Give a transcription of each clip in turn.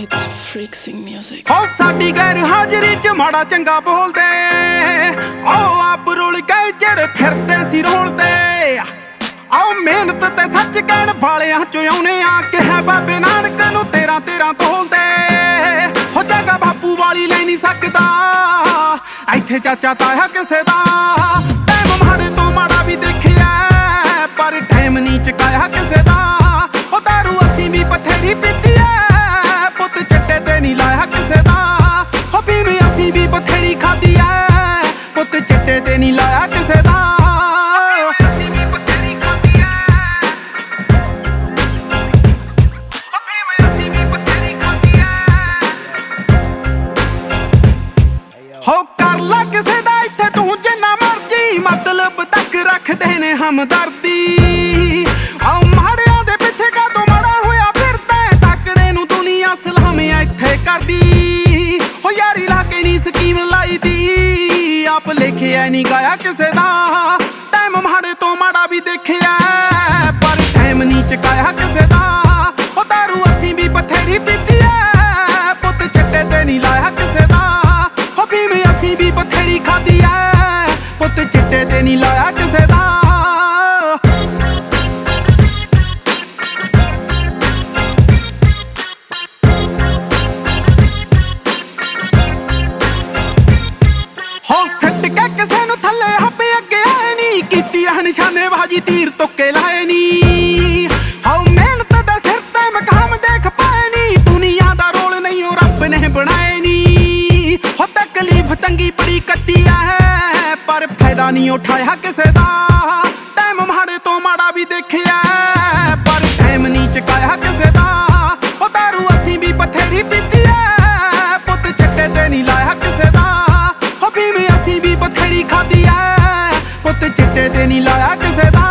It's freaksing music. ਹੋ ਸਾਡੀ ਗੈਰ ਹਾਜ਼ਰੀ ਚ ਮਾੜਾ ਚੰਗਾ ਬੋਲਦੇ, ਆਓ ਆਪ ਰੁਲ ਗਏ ਜਿਹੜੇ ਫਿਰਦੇ ਸੀ ਰੋਲਦੇ। ਆਓ ਮਿਹਨਤ ਤੇ ਸੱਚ ਕਹਿਣ ਵਾਲਿਆਂ ਚੋਂ ਆਉਨੇ ਆ, ਕਿਹਾ ਬਾਬੇ ਨਾਨਕ ਨੂੰ 13 ਤੋਲਦੇ। ਹੋ ਜਗਾ ਬਾਪੂ ਵਾਲੀ ਲੈ ਨਹੀਂ ਸਕਦਾ ਇੱਥੇ ਚਾਚਾ ਤਾਇਆ ਕਿਸੇ ਦਾ। ਟਾਈਮ ਮਾੜੇ ਤੋਂ ਮਾੜਾ ਵੀ ਦੇਖਿਆ ਪਰ ਟਾਈਮ ਨਹੀਂ ਚਕਾਇਆ ਕਿਸੇ ਦਾ। ਉਹ ਦਾਰੂ ਅਸੀਂ ਵੀ ਬਥੇਰੀ ਪੀਤੀ ਐ, ਪੁੱਤ ਚਿੱਟੇ ਤੇ ਨਹੀਂ ਲਾਇਆ ਕਿਸੇ ਦਾ। ਹੋ ਪੀਵੇਂ ਅਸੀਂ ਵੀ ਬਥੇਰੀ ਖਾਧੀ ਐ, ਪੁੱਤ ਚਿੱਟੇ ਤੇ ਨਹੀਂ ਲਾਇਆ ਕਿਸੇ ਦਾ। ਹੋ ਕਰ ਲਾ ਕਿਸੇ ਦਾ ਇੱਥੇ ਤੂੰ ਜਿੰਨਾ ਮਰਜੀ, ਮਤਲਬ ਤੱਕ ਰੱਖਦੇ ਨੇ ਹਮਦਰਦੀ। ਆਓ ਮਾੜਿਆਂ ਦੇ ਪਿੱਛੇ ਕਾਹਤੋਂ ਮਾੜਾ ਹੋਇਆ ਫਿਰਦਾ, ਤੱਕੜੇ ਨੂੰ ਦੁਨੀਆ ਸਲਾਮੇ ਇੱਥੇ ਕਰਦੀ। ਹੋ ਯਾਰੀ ਲਾ ਕੇ ਨਹੀਂ ਸਕੀਮ ਲਾਈ ਦੀ, ਆਪ ਲਿਖਿਆ ਨਹੀਂ ਗਾਇਆ ਕਿਸੇ ਦਾ। ਟਾਈਮ ਮਾੜੇ ਤੋਂ ਮਾੜਾ ਵੀ ਦੇਖਿਆ ਪਰ ਟਾਈਮ ਨਹੀਂ ਚਕਾਇਆ ਕਿਸੇ ਦਾ। ਉਹ ਦਾਰੂ ਅਸੀਂ ਵੀ ਬਥੇਰੀ ਪੀਤੀ ਐ, ਪੁੱਤ ਚਿੱਟੇ ਤੇ ਨਹੀਂ ਲਾਇਆ ਕਿਸੇ ਦਾ। ਹੋ ਪੀਵੇਂ ਅਸੀਂ ਵੀ ਬਥੇਰੀ ਖਾਧੀ ਐ, ਪੁੱਤ ਚਿੱਟੇ ਤੇ ਨਹੀਂ ਲਾਇਆ ਕਿਸੇ ਦਾ। ਹੋ ਸਿੱਟ ਕੇ ਕਿਸੇ ਨੂੰ ਥੱਲੇ ਹੱਪੇ ਅੱਗੇ ਆਏ ਨੀ, ਕੀਤੀ ਆ ਨਿਸ਼ਾਨੇਬਾਜ਼ੀ ਤੀਰ ਤੁੱਕੇ ਲਾਏ ਨੀ। ਹੋ ਮਿਹਨਤ ਦੇ ਸਿਰ ਤੇ ਮਕਾਮ ਦੇਖ ਪਾਏ ਨੀ, ਦੁਨੀਆ ਦਾ ਰੋਲ ਨਹੀਂ ਉਹ ਰੱਬ ਨੇ ਬਣਾਏ ਨੀ। ਹੋ ਤਕਲੀਫ ਤੰਗੀ ਬੜੀ ਕੱਟੀ ਐ ਪਰ ਫਾਇਦਾ ਨਹੀਂ ਉਠਾਇਆ ਕਿਸੇ ਦਾ। ਟਾਈਮ ਮਾੜੇ ਤੋਂ ਮਾੜਾ ਵੀ ਦੇਖਿਆ ਪਰ ਟਾਈਮ ਨਹੀਂ ਚਕਾਇਆ ਕਿਸੇ ਦਾ। ਉਹ ਦਾਰੂ ਅਸੀਂ ਵੀ ਬਥੇਰੀ ਪੀਤੀ ਐ, ਪੁੱਤ ਚਿੱਟੇ ਤੇ ਨਹੀਂ ਲਾਇਆ ਕਿਸੇ ਦਾ। ਹੋ ਪੀਵੇਂ ਅਸੀਂ ਵੀ ਬਥੇਰੀ ਖਾਧੀ ਐ, ਪੁੱਤ ਚਿੱਟੇ ਤੇ ਨਹੀਂ ਲਾਇਆ ਕਿਸੇ ਦਾ।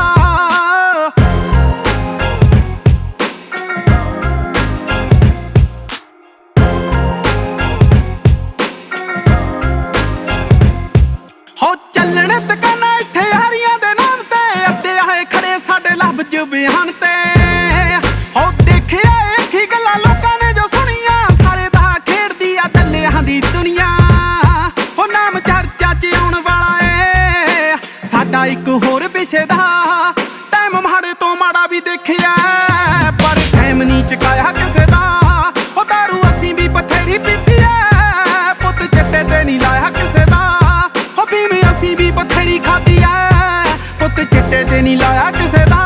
ਹੋ ਚੱਲਣ ਦੁਕਾਨਾਂ ਇੱਥੇ ਹਾਰੀਆਂ ਦੇ ਨਾਮ ਤੇ, ਅੱਧੇ ਆਏ ਖੜੇ ਸਾਡੇ ਲੱਭ ਚ ਬਿਆਨ ਤੇ। ਹੋ ਦੇਖਿਆ ਇੱਕ ਹੀ ਗੱਲਾਂ ਲੋਕਾਂ ਨੇ ਜੋ ਸੁਣੀਆਂ, ਸਾਰੇ ਦਾ ਖੇਡਦੀ ਆ ਦੱਲਿਆਂ ਦੀ ਦੁਨੀਆ। ਹੋ ਨਾਮ ਚਰਚਾ ਚ ਆਉਣ ਵਾਲਾ ਏ ਸਾਡਾ ਇੱਕ ਹੋਰ ਵਿਸ਼ੇ ਦਾ। ਟਾਈਮ ਮਾੜੇ ਤੋਂ ਮਾੜਾ ਵੀ ਦੇਖਿਆ ਪਰ ਟਾਈਮ ਨਹੀਂ ਚਕਾਇਆ ਕਿਸੇ ਦਾ। ਹੋ ਦਾਰੂ ਅਸੀਂ ਵੀ ਬਥੇਰੀ ਪੀਤੀ ਐ, ਪੁੱਤ ਚਿੱਟੇ ਤੇ ਨਹੀਂ ਲਾਇਆ ਕਿਸੇ ਦਾ। ਹੋ ਪੀਵੇਂ ਅਸੀਂ ਵੀ ਬਥੇਰੀ ਖਾਧੀ ਐ, ਪੁੱਤ ਚਿੱਟੇ ਤੇ ਨਹੀਂ ਲਾਇਆ ਕਿਸੇ ਦਾ।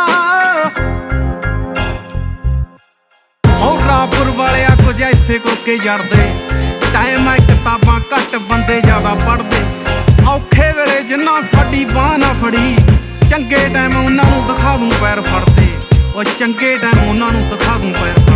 ਹੋ ਰਾਪੁਰ ਵਾਲਿਆ ਕੁਝ ਐਸੇ ਕੋਕੇ ਜੜਦੇ, ਟਾਈਮ ਐ ਕਿਤਾਬਾਂ ਘੱਟ ਬੰਦੇ ਜ਼ਿਆਦਾ ਪੜ੍ਹਦੇ। ਔਖੇ ਵੇਲੇ ਜਿੰਨਾ ਸਾਡੀ ਬਾਹ ਨਾ ਫੜੀ, ਚੰਗੇ ਟਾਈਮ ਉਹਨਾਂ ਨੂੰ ਦਿਖਾ ਦੂੰ ਪੈਰ ਫੜਦੇ। ਉਹ ਚੰਗੇ ਟਾਈਮ ਉਹਨਾਂ ਨੂੰ ਦਿਖਾ ਦੂੰ ਪੈਰ।